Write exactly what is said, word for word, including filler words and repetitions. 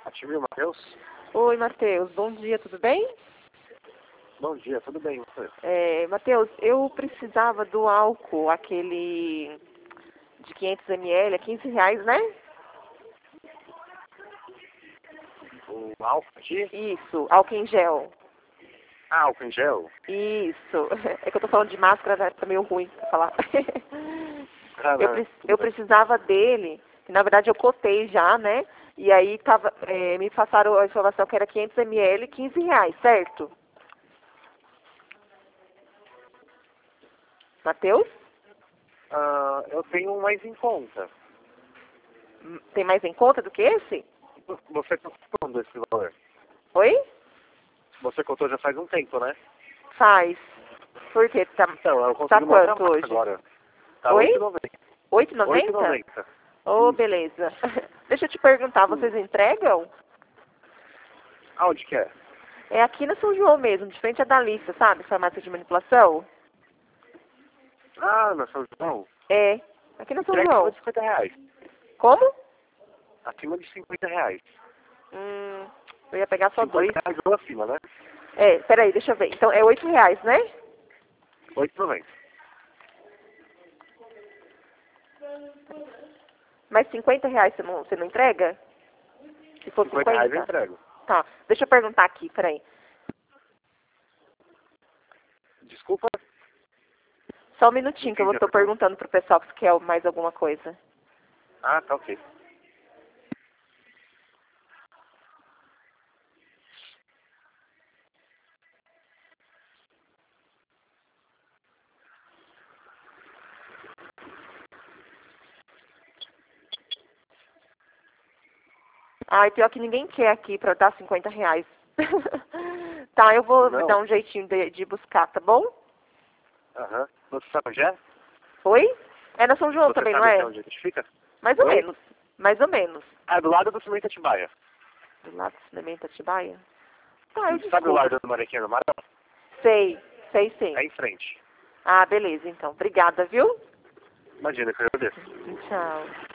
Ativei o Matheus? Oi, Matheus. Bom dia, tudo bem? Bom dia, tudo bem, você? É, Matheus, eu precisava do álcool, aquele de quinhentos mililitros, é quinze reais, né? O álcool aqui? Isso, álcool em gel. Ah, álcool em gel? Isso. É que eu tô falando de máscara, tá meio ruim pra falar. Ah, eu, não, pre- tudo eu bem. precisava dele, que na verdade eu cotei já, né? E aí tava, é, me passaram a informação que era quinhentos mililitros, quinze reais, certo? Matheus? Ah, eu tenho um mais em conta. Hum, Tem mais em conta do que esse? Você está contando esse valor? Oi? Você contou já faz um tempo, né? Faz. Por quê? Tá, Então, eu tá consegui uma outra quanto marca hoje? agora. Tá Oi? oito e noventa. oito e oito e noventa? noventa. Ô, Isso. beleza. Deixa eu te perguntar, Hum. vocês entregam? Aonde que é? É aqui na São João mesmo, de frente à Dalícia, sabe? Farmácia de manipulação? Ah, na São João. É, aqui na São Entrega acima João. de cinquenta reais. Como? Acima de cinquenta reais. Hum, eu ia pegar só dois. cinquenta reais ou acima, né? É, peraí, deixa eu ver. Então é oito reais, né? oito e noventa. Mas cinquenta reais você não, você não entrega? Se for cinquenta reais eu cinquenta? entrego. Tá, deixa eu perguntar aqui, peraí. Desculpa? Só um minutinho que eu Entendi. estou perguntando pro pessoal se quer mais alguma coisa. Ah, tá ok. Ai, pior que ninguém quer aqui pra dar cinquenta reais. Tá, eu vou Não. dar um jeitinho de, de buscar, tá bom? Aham. Você sabe onde é? Oi? É na São João Você também, não sabe até é? onde a gente fica? Mais ou Oi? menos. Mais ou menos. Ah, do lado do Cimento Atibaia. Do lado do cinema Atibaia? Tá, eu Sabe o desculpo. largo do Manequim no Marão? Sei, sei sim. É em frente. Ah, beleza, então. Obrigada, viu? Imagina que eu agradeço. Tchau.